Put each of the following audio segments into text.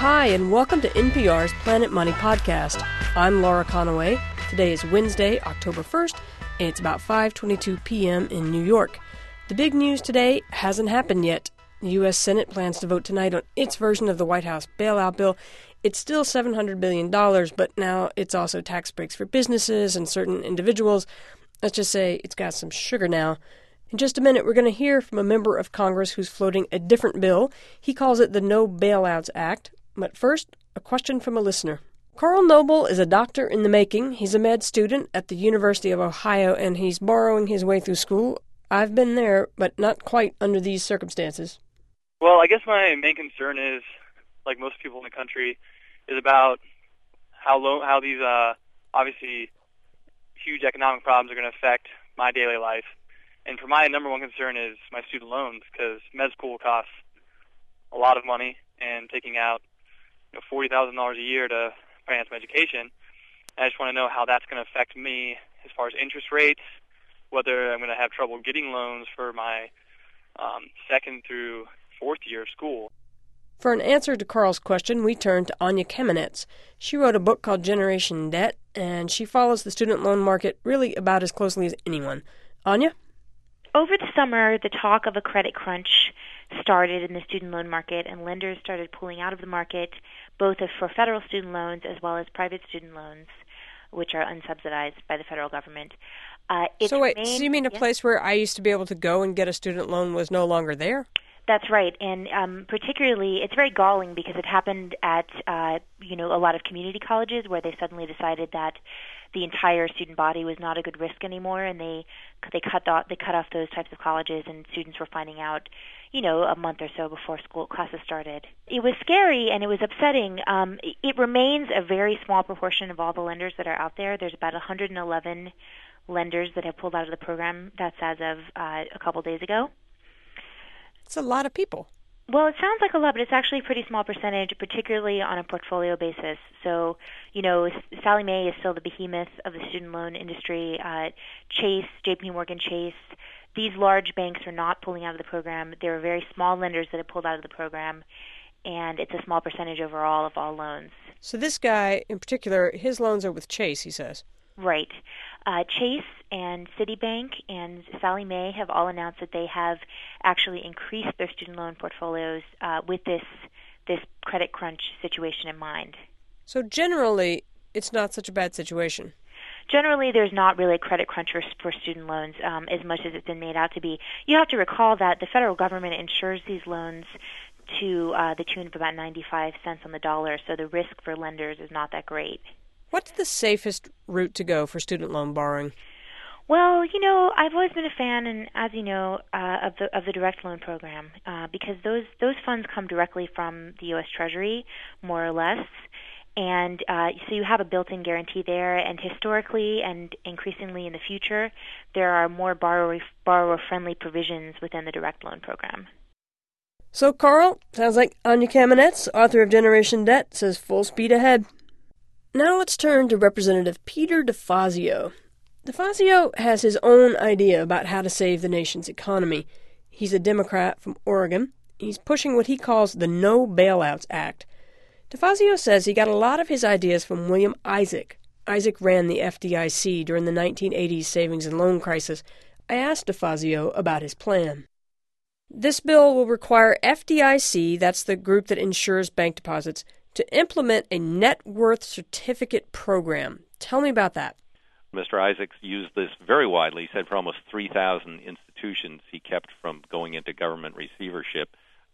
Hi, and welcome to NPR's Planet Money podcast. I'm Laura Conaway. Today is Wednesday, October 1st, and it's about 5:22 p.m. in New York. The big news today hasn't happened yet. The U.S. Senate plans to vote tonight on its version of the White House bailout bill. It's still $700 billion, but now it's also tax breaks for businesses and certain individuals. Let's just say it's got some sugar now. In just a minute, we're going to hear from a member of Congress who's floating a different bill. He calls it the No Bailouts Act. But first, a question from a listener. Carl Noble is a doctor in the making. He's a med student at the University of Ohio, and he's borrowing his way through school. I've been there, but not quite under these circumstances. Well, I guess my main concern is, like most people in the country, is about how these obviously huge economic problems are going to affect my daily life. And for my number one concern is my student loans, because med school costs a lot of money, and taking out $40,000 a year to finance my education. I just want to know how that's going to affect me as far as interest rates, whether I'm going to have trouble getting loans for my second through fourth year of school. For an answer to Carl's question, we turned to Anya Kamenetz. She wrote a book called Generation Debt, and she follows the student loan market really about as closely as anyone. Anya? Over the summer, the talk of a credit crunch started in the student loan market, and lenders started pulling out of the market, both for federal student loans as well as private student loans, which are unsubsidized by the federal government. So you mean a place where I used to be able to go and get a student loan was no longer there? That's right, and particularly it's very galling because it happened at a lot of community colleges where they suddenly decided that the entire student body was not a good risk anymore, and they cut off those types of colleges, and students were finding out, a month or so before school classes started. It was scary and it was upsetting. It remains a very small proportion of all the lenders that are out there. There's about 111 lenders that have pulled out of the program. That's as of a couple days ago. It's a lot of people. Well, it sounds like a lot, but it's actually a pretty small percentage, particularly on a portfolio basis. So, Sallie Mae is still the behemoth of the student loan industry. Chase, JP Morgan Chase, these large banks are not pulling out of the program. There are very small lenders that have pulled out of the program, and it's a small percentage overall of all loans. So this guy, in particular, his loans are with Chase, he says. Right. Chase and Citibank and Sallie Mae have all announced that they have actually increased their student loan portfolios with this credit crunch situation in mind. So generally, it's not such a bad situation. Generally, there's not really a credit crunch for student loans as much as it's been made out to be. You have to recall that the federal government insures these loans to the tune of about 95 cents on the dollar, so the risk for lenders is not that great. What's the safest route to go for student loan borrowing? Well, I've always been a fan, and as you know, of the direct loan program because those funds come directly from the U.S. Treasury, more or less, and so you have a built-in guarantee there. And historically, and increasingly in the future, there are more borrower-friendly provisions within the direct loan program. So, Carl, sounds like Anya Kamenetz, author of Generation Debt, says full speed ahead. Now let's turn to Representative Peter DeFazio. DeFazio has his own idea about how to save the nation's economy. He's a Democrat from Oregon. He's pushing what he calls the No Bailouts Act. DeFazio says he got a lot of his ideas from William Isaac. Isaac ran the FDIC during the 1980s savings and loan crisis. I asked DeFazio about his plan. This bill will require FDIC, that's the group that insures bank deposits, to implement a net worth certificate program. Tell me about that. Mr. Isaacs used this very widely. He said for almost 3,000 institutions he kept from going into government receivership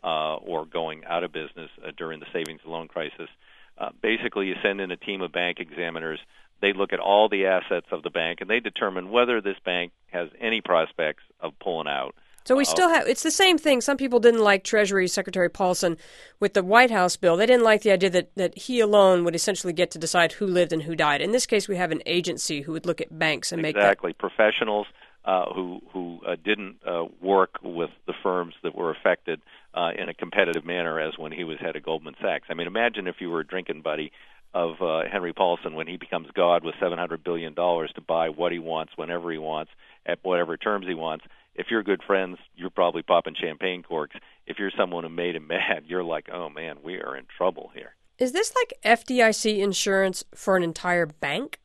or going out of business during the savings and loan crisis. Basically, you send in a team of bank examiners. They look at all the assets of the bank, and they determine whether this bank has any prospects of pulling out. So we still have, it's the same thing. Some people didn't like Treasury Secretary Paulson with the White House bill. They didn't like the idea that he alone would essentially get to decide who lived and who died. In this case, we have an agency who would look at banks and make that. Exactly. Professionals who didn't work with the firms that were affected in a competitive manner as when he was head of Goldman Sachs. I mean, imagine if you were a drinking buddy of Henry Paulson when he becomes God with $700 billion to buy what he wants, whenever he wants, at whatever terms he wants. If you're good friends, you're probably popping champagne corks. If you're someone who made him mad, you're like, oh, man, we are in trouble here. Is this like FDIC insurance for an entire bank?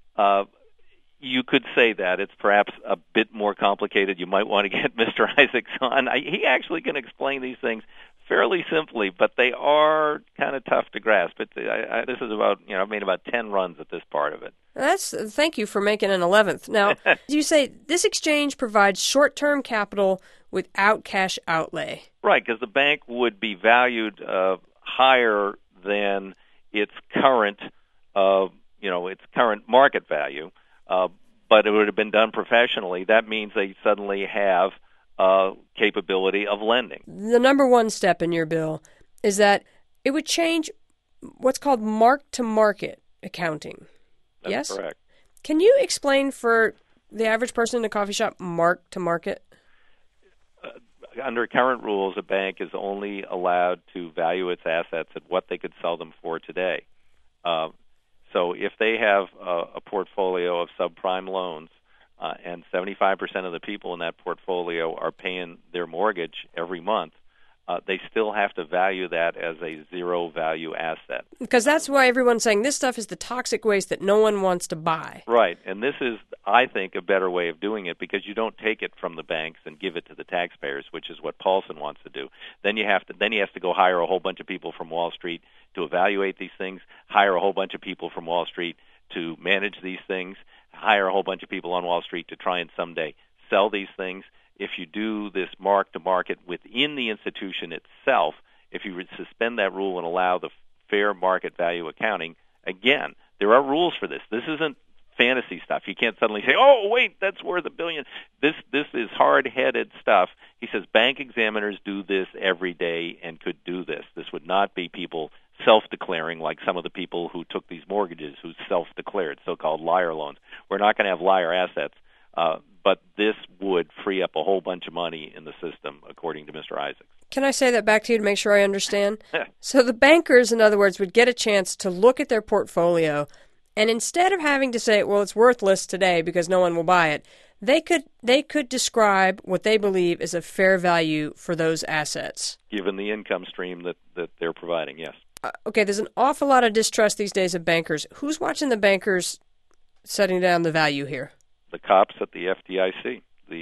You could say that. It's perhaps a bit more complicated. You might want to get Mr. Isaacs on. He actually can explain these things fairly simply, but they are kind of tough to grasp. This is about, I've made about 10 runs at this part of it. Thank you for making an 11th. Now, you say this exchange provides short-term capital without cash outlay. Right, because the bank would be valued higher than its current, its current market value. But it would have been done professionally. That means they suddenly have capability of lending. The number one step in your bill is that it would change what's called mark-to-market accounting. That's yes? correct. Can you explain for the average person in a coffee shop mark-to-market? Under current rules, a bank is only allowed to value its assets at what they could sell them for today. So if they have a portfolio of subprime loans and 75% of the people in that portfolio are paying their mortgage every month, they still have to value that as a zero-value asset. Because that's why everyone's saying this stuff is the toxic waste that no one wants to buy. Right, and this is, I think, a better way of doing it because you don't take it from the banks and give it to the taxpayers, which is what Paulson wants to do. Then he has to go hire a whole bunch of people from Wall Street to evaluate these things, hire a whole bunch of people from Wall Street to manage these things, hire a whole bunch of people on Wall Street to try and someday sell these things. If you do this mark-to-market within the institution itself, if you would suspend that rule and allow the fair market value accounting, again, there are rules for this. This isn't fantasy stuff. You can't suddenly say, oh, wait, that's worth $1 billion. This is hard-headed stuff. He says bank examiners do this every day and could do this. This would not be people self-declaring like some of the people who took these mortgages who self-declared, so-called liar loans. We're not going to have liar assets. But this would free up a whole bunch of money in the system, according to Mr. Isaacs. Can I say that back to you to make sure I understand? So the bankers, in other words, would get a chance to look at their portfolio, and instead of having to say, well, it's worthless today because no one will buy it, they could describe what they believe is a fair value for those assets. Given the income stream that they're providing, yes. Okay, there's an awful lot of distrust these days of bankers. Who's watching the bankers setting down the value here? The cops at the FDIC,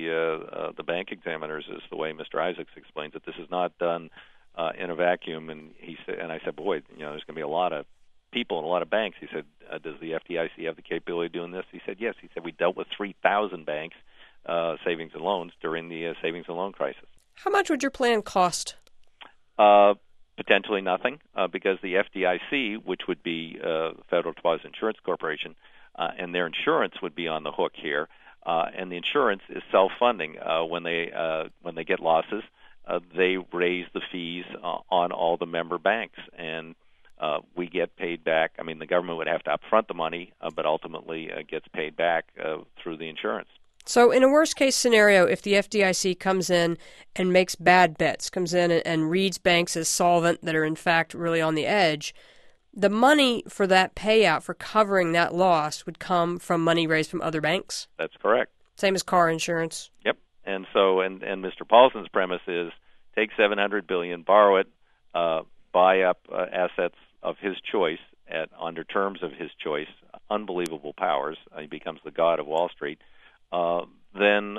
the bank examiners, is the way Mr. Isaacs explains it. This is not done in a vacuum. And I said, boy, there's going to be a lot of people and a lot of banks. He said, does the FDIC have the capability of doing this? He said, yes. He said, we dealt with 3,000 banks, savings and loans, during the savings and loan crisis. How much would your plan cost? Potentially nothing, because the FDIC, which would be Federal Deposit Insurance Corporation, and their insurance would be on the hook here, and the insurance is self-funding. When they get losses, they raise the fees on all the member banks, and we get paid back. I mean, the government would have to upfront the money, but ultimately gets paid back through the insurance. So in a worst-case scenario, if the FDIC comes in and makes bad bets, comes in and reads banks as solvent that are in fact really on the edge, the money for that payout, for covering that loss, would come from money raised from other banks? That's correct. Same as car insurance? Yep. And so, and Mr. Paulson's premise is take $700 billion, borrow it, buy up assets of his choice under terms of his choice, unbelievable powers. He becomes the god of Wall Street. Then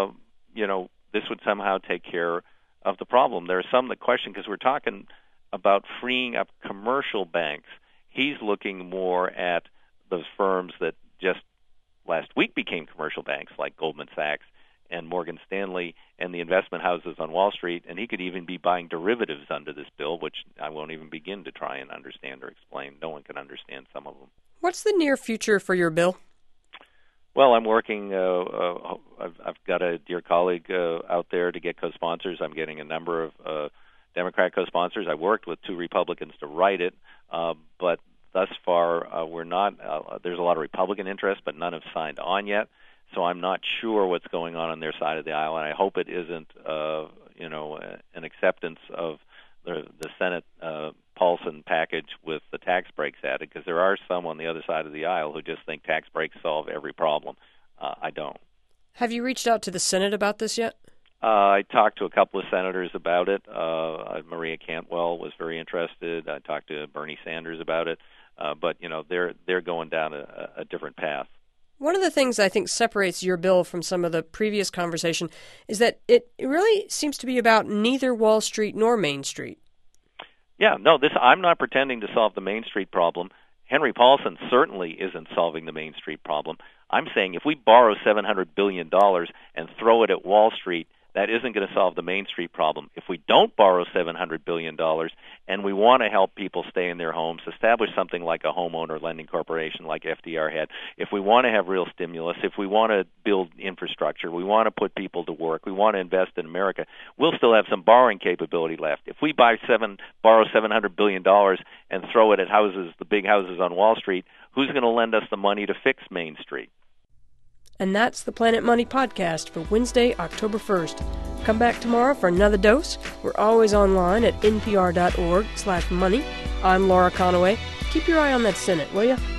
this would somehow take care of the problem. There are some that question, because we're talking about freeing up commercial banks. He's looking more at those firms that just last week became commercial banks, like Goldman Sachs and Morgan Stanley and the investment houses on Wall Street, and he could even be buying derivatives under this bill, which I won't even begin to try and understand or explain. No one can understand some of them. What's the near future for your bill? Well, I'm working. I've got a dear colleague out there to get co-sponsors. I'm getting a number of Democrat co-sponsors. I worked with 2 Republicans to write it, but thus far we're not. There's a lot of Republican interest, but none have signed on yet. So I'm not sure what's going on their side of the aisle, and I hope it isn't, an acceptance of the Senate Paulson package with the tax breaks added, because there are some on the other side of the aisle who just think tax breaks solve every problem. I don't. Have you reached out to the Senate about this yet? I talked to a couple of senators about it. Maria Cantwell was very interested. I talked to Bernie Sanders about it. But they're going down a different path. One of the things I think separates your bill from some of the previous conversation is that it really seems to be about neither Wall Street nor Main Street. Yeah, no, I'm not pretending to solve the Main Street problem. Henry Paulson certainly isn't solving the Main Street problem. I'm saying if we borrow $700 billion and throw it at Wall Street, that isn't going to solve the Main Street problem. If we don't borrow $700 billion and we want to help people stay in their homes, establish something like a homeowner lending corporation like FDR had, if we want to have real stimulus, if we want to build infrastructure, we want to put people to work, we want to invest in America, we'll still have some borrowing capability left. If we borrow $700 billion and throw it at houses, the big houses on Wall Street, who's going to lend us the money to fix Main Street? And that's the Planet Money podcast for Wednesday, October 1st. Come back tomorrow for another dose. We're always online at npr.org/money. I'm Laura Conaway. Keep your eye on that Senate, will you?